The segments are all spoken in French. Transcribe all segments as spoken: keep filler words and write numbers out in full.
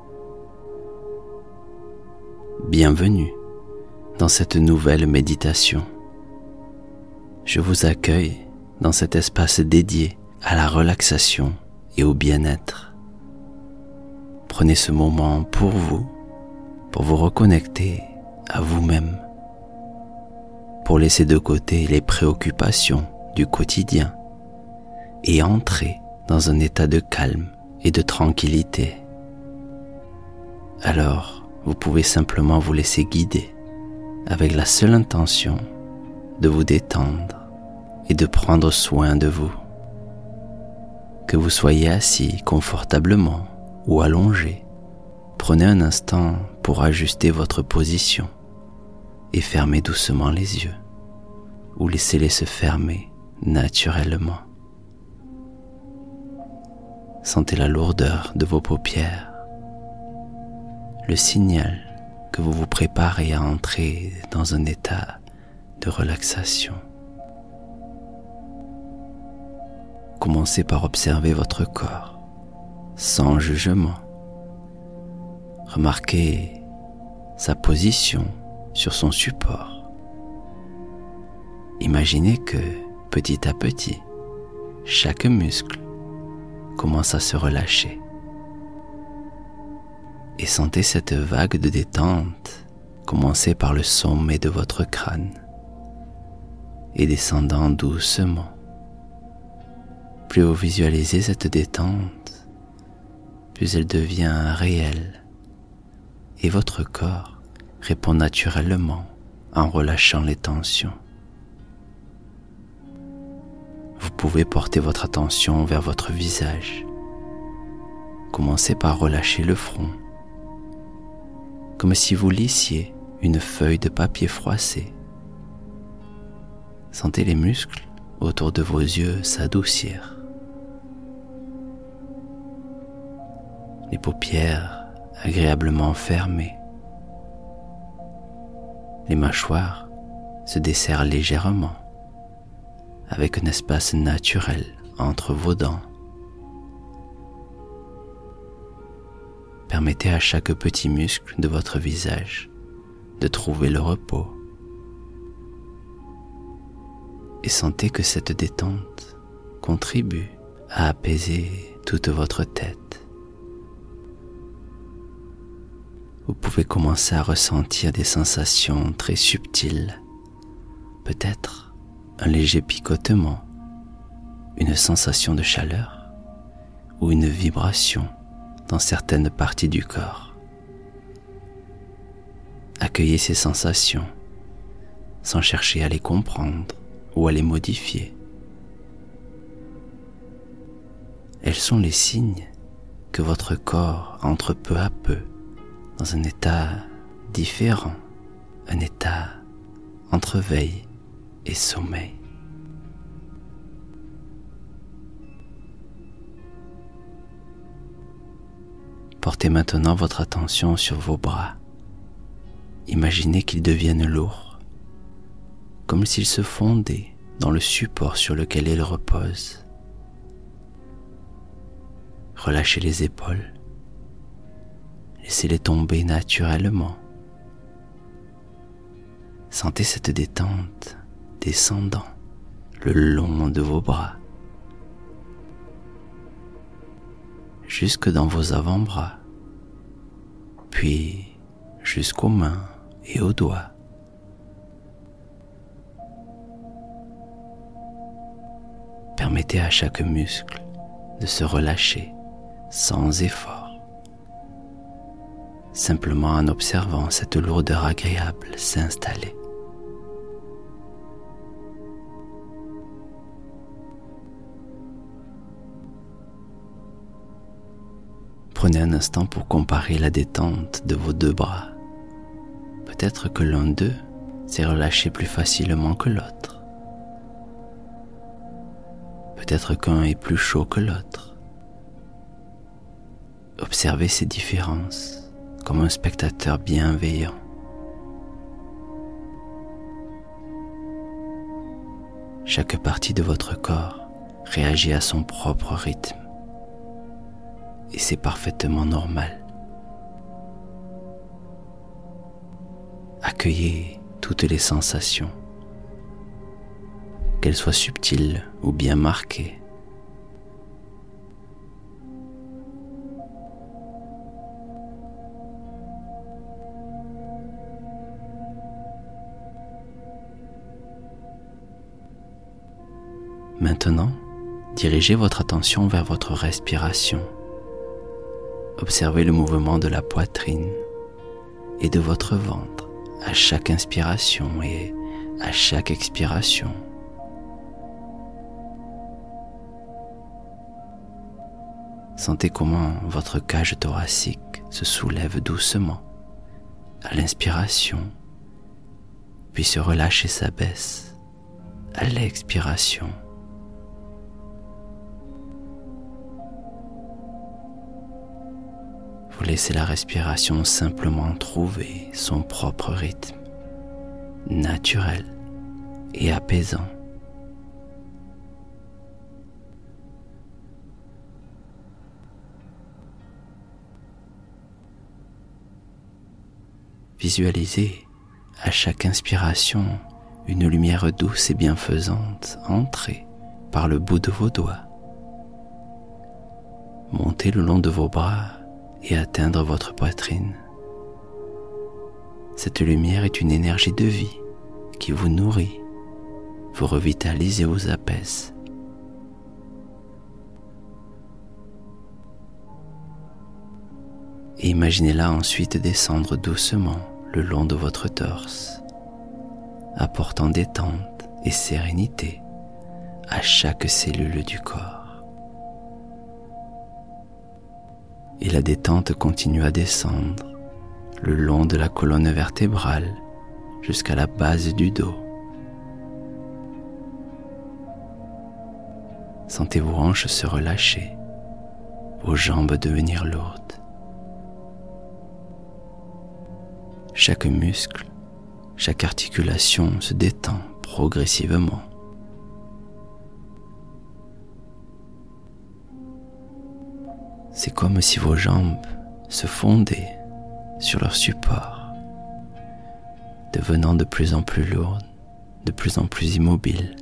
Bienvenue dans cette nouvelle méditation. Je vous accueille dans cet espace dédié à la relaxation et au bien-être. Prenez ce moment pour vous, pour vous reconnecter à vous-même, pour laisser de côté les préoccupations du quotidien et entrer dans un état de calme et de tranquillité. Alors, vous pouvez simplement vous laisser guider avec la seule intention de vous détendre et de prendre soin de vous. Que vous soyez assis confortablement ou allongé, prenez un instant pour ajuster votre position et fermez doucement les yeux ou laissez-les se fermer naturellement. Sentez la lourdeur de vos paupières, le signal que vous vous préparez à entrer dans un état de relaxation. Commencez par observer votre corps sans jugement. Remarquez sa position sur son support. Imaginez que, petit à petit, chaque muscle commence à se relâcher. Et sentez cette vague de détente commencer par le sommet de votre crâne et descendant doucement. Plus vous visualisez cette détente, plus elle devient réelle et votre corps répond naturellement en relâchant les tensions. Vous pouvez porter votre attention vers votre visage. Commencez par relâcher le front, comme si vous lissiez une feuille de papier froissé. Sentez les muscles autour de vos yeux s'adoucir. Les paupières agréablement fermées. Les mâchoires se desserrent légèrement, avec un espace naturel entre vos dents. Permettez à chaque petit muscle de votre visage de trouver le repos. Et sentez que cette détente contribue à apaiser toute votre tête. Vous pouvez commencer à ressentir des sensations très subtiles, peut-être un léger picotement, une sensation de chaleur ou une vibration dans certaines parties du corps. Accueillez ces sensations sans chercher à les comprendre ou à les modifier. Elles sont les signes que votre corps entre peu à peu dans un état différent, un état entre veille et sommeil. Portez maintenant votre attention sur vos bras. Imaginez qu'ils deviennent lourds, comme s'ils se fondaient dans le support sur lequel ils reposent. Relâchez les épaules. Laissez-les tomber naturellement. Sentez cette détente descendant le long de vos bras, jusque dans vos avant-bras, puis jusqu'aux mains et aux doigts. Permettez à chaque muscle de se relâcher sans effort, simplement en observant cette lourdeur agréable s'installer. Prenez un instant pour comparer la détente de vos deux bras. Peut-être que l'un d'eux s'est relâché plus facilement que l'autre. Peut-être qu'un est plus chaud que l'autre. Observez ces différences comme un spectateur bienveillant. Chaque partie de votre corps réagit à son propre rythme. Et c'est parfaitement normal. accueillez toutes les sensations, qu'elles soient subtiles ou bien marquées. Maintenant, dirigez votre attention vers votre respiration. Observez le mouvement de la poitrine et de votre ventre à chaque inspiration et à chaque expiration. Sentez comment votre cage thoracique se soulève doucement à l'inspiration, puis se relâche et s'abaisse à l'expiration. Vous laissez la respiration simplement trouver son propre rythme, naturel et apaisant. Visualisez à chaque inspiration une lumière douce et bienfaisante entrer par le bout de vos doigts, monter le long de vos bras et atteindre votre poitrine. Cette lumière est une énergie de vie qui vous nourrit, vous revitalise et vous apaise. Et imaginez-la ensuite descendre doucement le long de votre torse, apportant détente et sérénité à chaque cellule du corps. Et la détente continue à descendre le long de la colonne vertébrale jusqu'à la base du dos. Sentez vos hanches se relâcher, vos jambes devenir lourdes. Chaque muscle, chaque articulation se détend progressivement. C'est comme si vos jambes se fondaient sur leur support, devenant de plus en plus lourdes, de plus en plus immobiles,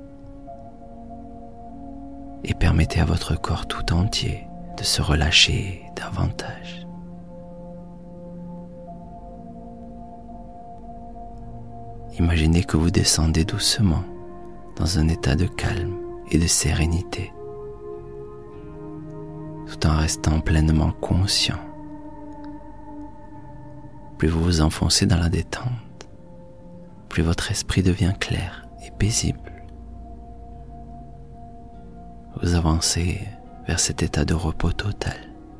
et permettez à votre corps tout entier de se relâcher davantage. Imaginez que vous descendez doucement dans un état de calme et de sérénité, tout en restant pleinement conscient. Plus vous vous enfoncez dans la détente, plus votre esprit devient clair et paisible. Vous avancez vers cet état de repos total.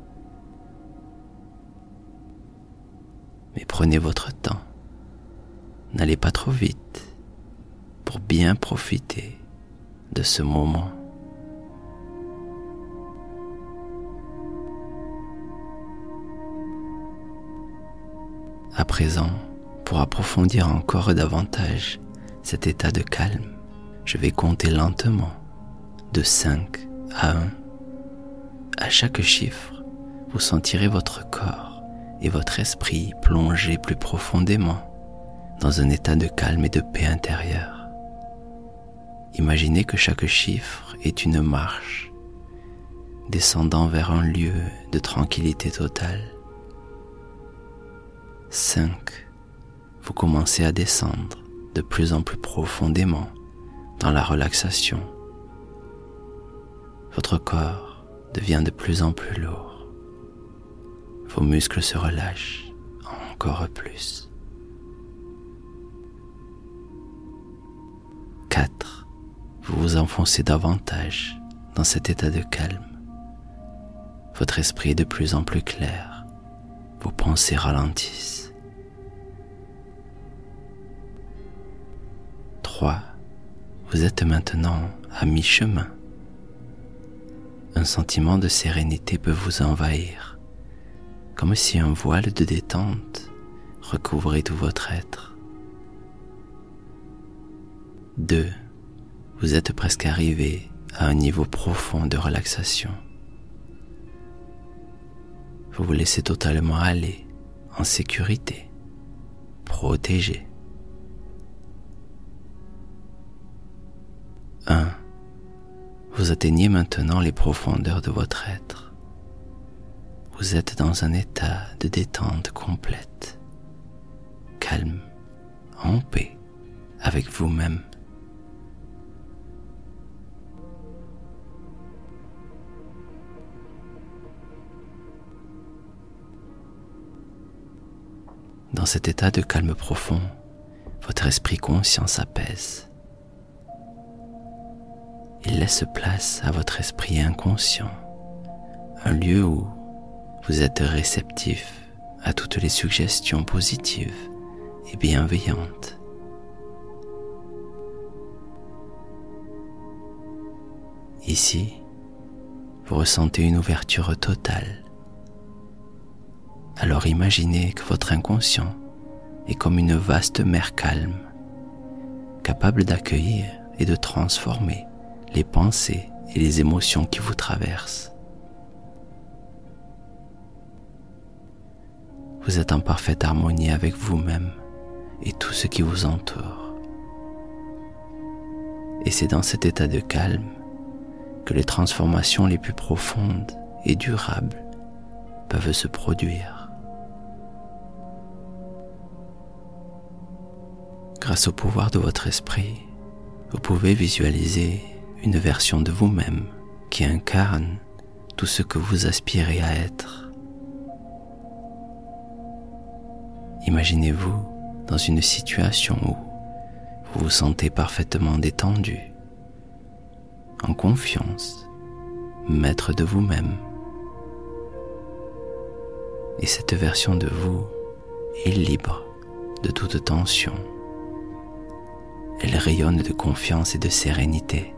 Mais prenez votre temps. N'allez pas trop vite pour bien profiter de ce moment. À présent, pour approfondir encore davantage cet état de calme, je vais compter lentement de cinq à un. À chaque chiffre, vous sentirez votre corps et votre esprit plonger plus profondément dans un état de calme et de paix intérieure. Imaginez que chaque chiffre est une marche descendant vers un lieu de tranquillité totale. cinq. Vous commencez à descendre de plus en plus profondément dans la relaxation. Votre corps devient de plus en plus lourd. Vos muscles se relâchent encore plus. quatre. Vous vous enfoncez davantage dans cet état de calme. Votre esprit est de plus en plus clair. Vos pensées ralentissent. trois. Vous êtes maintenant à mi-chemin. Un sentiment de sérénité peut vous envahir, comme si un voile de détente recouvrait tout votre être. deux. Vous êtes presque arrivé à un niveau profond de relaxation. Vous vous laissez totalement aller en sécurité, protégé. un. Vous atteignez maintenant les profondeurs de votre être. Vous êtes dans un état de détente complète, calme, en paix avec vous-même. Dans cet état de calme profond, votre esprit conscient s'apaise. Il laisse place à votre esprit inconscient, un lieu où vous êtes réceptif à toutes les suggestions positives et bienveillantes. Ici, vous ressentez une ouverture totale. Alors imaginez que votre inconscient est comme une vaste mer calme, capable d'accueillir et de transformer les pensées et les émotions qui vous traversent. Vous êtes en parfaite harmonie avec vous-même et tout ce qui vous entoure. Et c'est dans cet état de calme que les transformations les plus profondes et durables peuvent se produire. Grâce au pouvoir de votre esprit, vous pouvez visualiser une version de vous-même qui incarne tout ce que vous aspirez à être. Imaginez-vous dans une situation où vous vous sentez parfaitement détendu, en confiance, maître de vous-même. Et cette version de vous est libre de toute tension. Elle rayonne de confiance et de sérénité.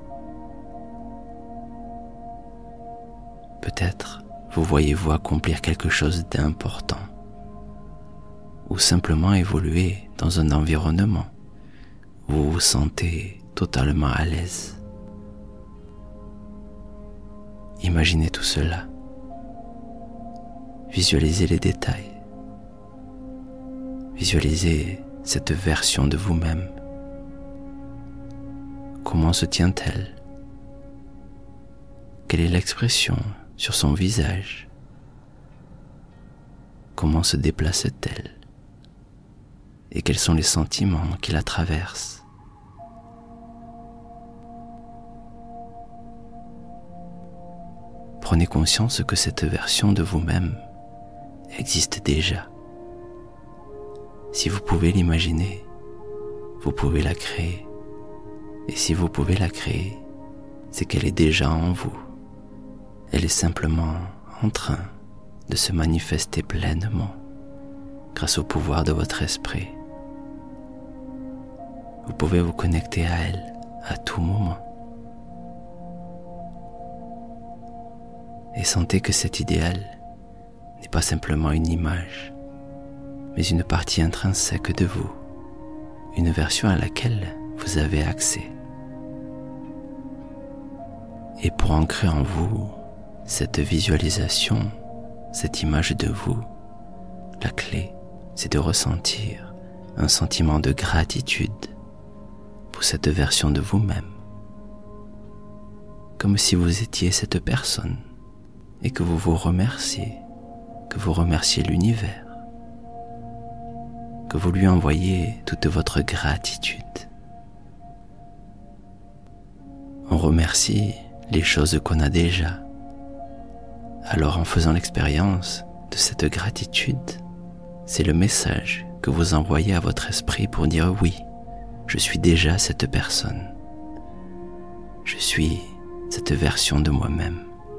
Peut-être vous voyez-vous accomplir quelque chose d'important ou simplement évoluer dans un environnement où vous vous sentez totalement à l'aise. Imaginez tout cela. Visualisez les détails. Visualisez cette version de vous-même. Comment se tient-elle? Quelle est l'expression sur son visage? Comment se déplace-t-elle? Et quels sont les sentiments qui la traversent? Prenez conscience que cette version de vous-même existe déjà. Si vous pouvez l'imaginer, vous pouvez la créer. Et si vous pouvez la créer, c'est qu'elle est déjà en vous. Elle est simplement en train de se manifester pleinement grâce au pouvoir de votre esprit. Vous pouvez vous connecter à elle à tout moment. Et sentez que cet idéal n'est pas simplement une image, mais une partie intrinsèque de vous, une version à laquelle vous avez accès. Et pour ancrer en vous cette visualisation, cette image de vous, la clé, c'est de ressentir un sentiment de gratitude pour cette version de vous-même, comme si vous étiez cette personne et que vous vous remerciez, que vous remerciez l'univers, que vous lui envoyez toute votre gratitude. On remercie les choses qu'on a déjà. Alors en faisant l'expérience de cette gratitude, c'est le message que vous envoyez à votre esprit pour dire oui, je suis déjà cette personne. Je suis cette version de moi-même.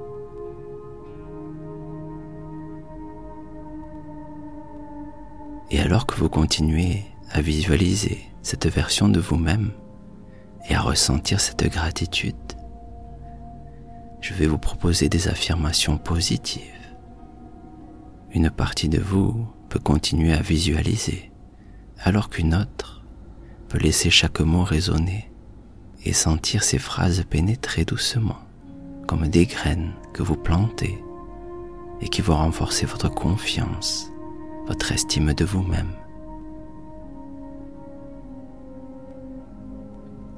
Et alors que vous continuez à visualiser cette version de vous-même et à ressentir cette gratitude, je vais vous proposer des affirmations positives. Une partie de vous peut continuer à visualiser, alors qu'une autre peut laisser chaque mot résonner et sentir ces phrases pénétrer doucement, comme des graines que vous plantez et qui vont renforcer votre confiance, votre estime de vous-même.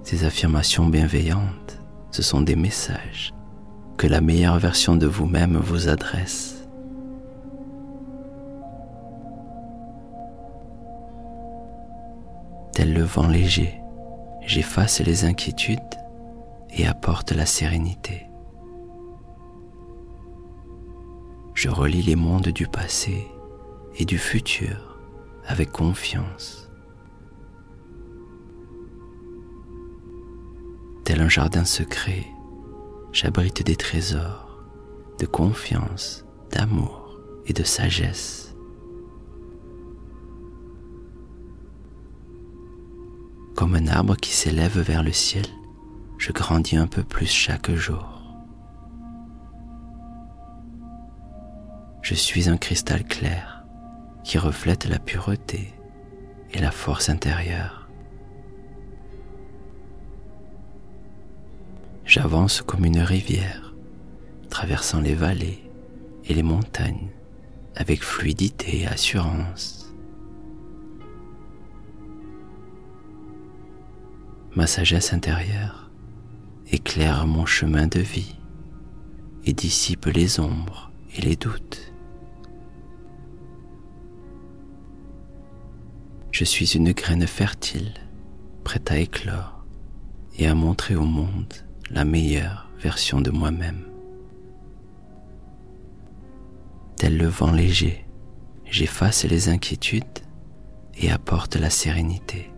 Ces affirmations bienveillantes, ce sont des messages que la meilleure version de vous-même vous adresse. Tel le vent léger, j'efface les inquiétudes et apporte la sérénité. Je relie les mondes du passé et du futur avec confiance. Tel un jardin secret, j'abrite des trésors de confiance, d'amour et de sagesse. Comme un arbre qui s'élève vers le ciel, je grandis un peu plus chaque jour. Je suis un cristal clair qui reflète la pureté et la force intérieure. J'avance comme une rivière, traversant les vallées et les montagnes avec fluidité et assurance. Ma sagesse intérieure éclaire mon chemin de vie et dissipe les ombres et les doutes. Je suis une graine fertile, prête à éclore et à montrer au monde la meilleure version de moi-même. Tel le vent léger, j'efface les inquiétudes et apporte la sérénité.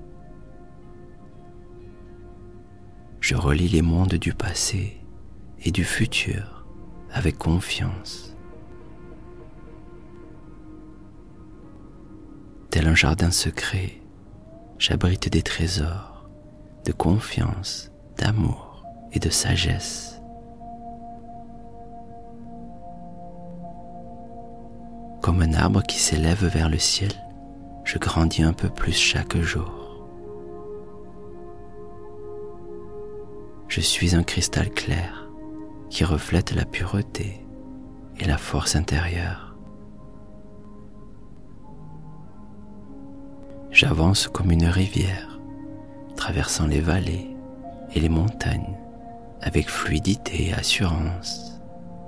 Je relie les mondes du passé et du futur avec confiance. Tel un jardin secret, j'abrite des trésors de confiance, d'amour et de sagesse. Comme un arbre qui s'élève vers le ciel, je grandis un peu plus chaque jour. Je suis un cristal clair qui reflète la pureté et la force intérieure. J'avance comme une rivière, traversant les vallées et les montagnes avec fluidité et assurance.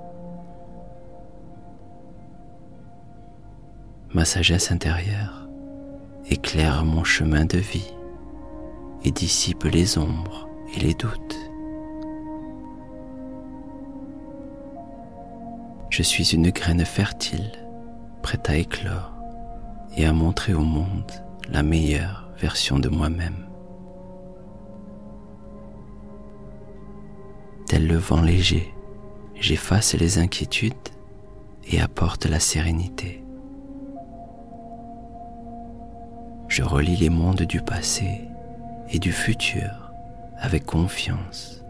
Ma sagesse intérieure éclaire mon chemin de vie et dissipe les ombres et les doutes. Je suis une graine fertile, prête à éclore et à montrer au monde la meilleure version de moi-même. Tel le vent léger, j'efface les inquiétudes et apporte la sérénité. Je relie les mondes du passé et du futur avec confiance.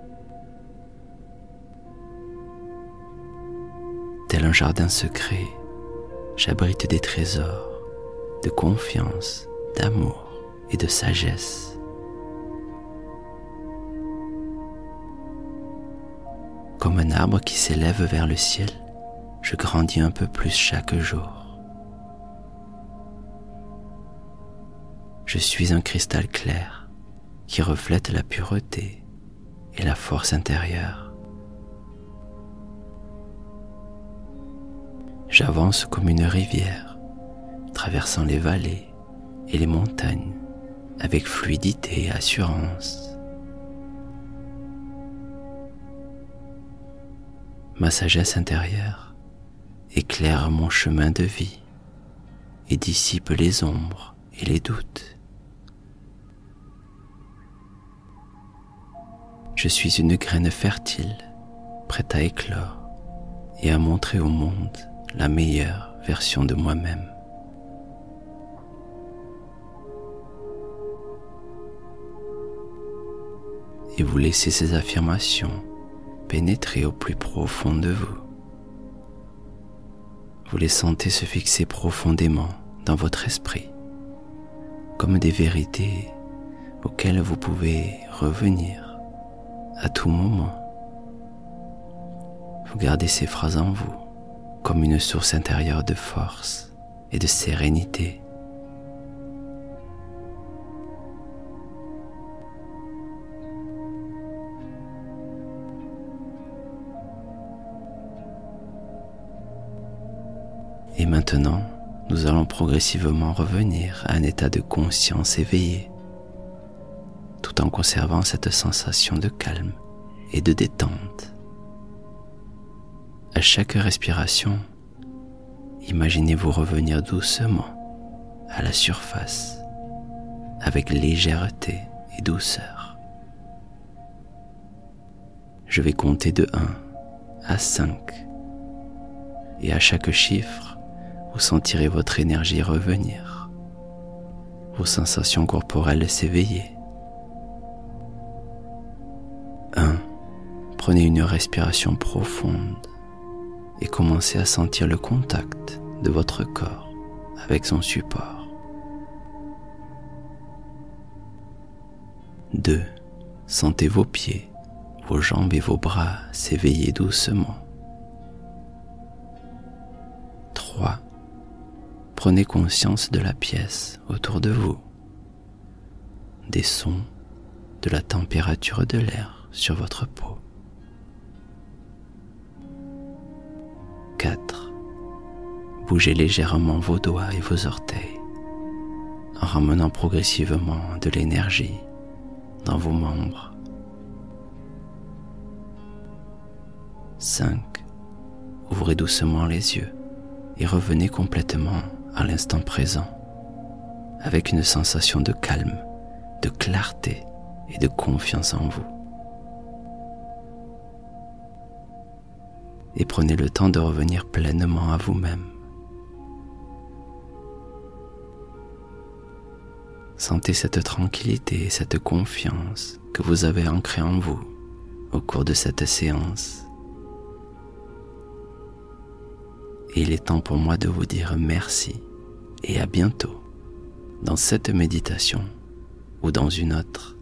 Tel un jardin secret, j'abrite des trésors de confiance, d'amour et de sagesse. Comme un arbre qui s'élève vers le ciel, je grandis un peu plus chaque jour. Je suis un cristal clair qui reflète la pureté et la force intérieure. J'avance comme une rivière, traversant les vallées et les montagnes avec fluidité et assurance. Ma sagesse intérieure éclaire mon chemin de vie et dissipe les ombres et les doutes. Je suis une graine fertile, prête à éclore et à montrer au monde la meilleure version de moi-même. Et vous laissez ces affirmations pénétrer au plus profond de vous. Vous les sentez se fixer profondément dans votre esprit, comme des vérités auxquelles vous pouvez revenir à tout moment. Vous gardez ces phrases en vous comme une source intérieure de force et de sérénité. Maintenant, nous allons progressivement revenir à un état de conscience éveillé, tout en conservant cette sensation de calme et de détente. À chaque respiration, imaginez-vous revenir doucement à la surface, avec légèreté et douceur. Je vais compter de un à cinq, et à chaque chiffre, vous sentirez votre énergie revenir, vos sensations corporelles s'éveiller. un. Prenez une respiration profonde et commencez à sentir le contact de votre corps avec son support. deux. Sentez vos pieds, vos jambes et vos bras s'éveiller doucement. trois. Prenez conscience de la pièce autour de vous, des sons, de la température de l'air sur votre peau. quatre. Bougez légèrement vos doigts et vos orteils en ramenant progressivement de l'énergie dans vos membres. cinq. Ouvrez doucement les yeux et revenez complètement à l'instant présent avec une sensation de calme, de clarté et de confiance en vous. Et prenez le temps de revenir pleinement à vous-même. Sentez cette tranquillité et cette confiance que vous avez ancrée en vous au cours de cette séance. Et il est temps pour moi de vous dire merci et à bientôt dans cette méditation ou dans une autre.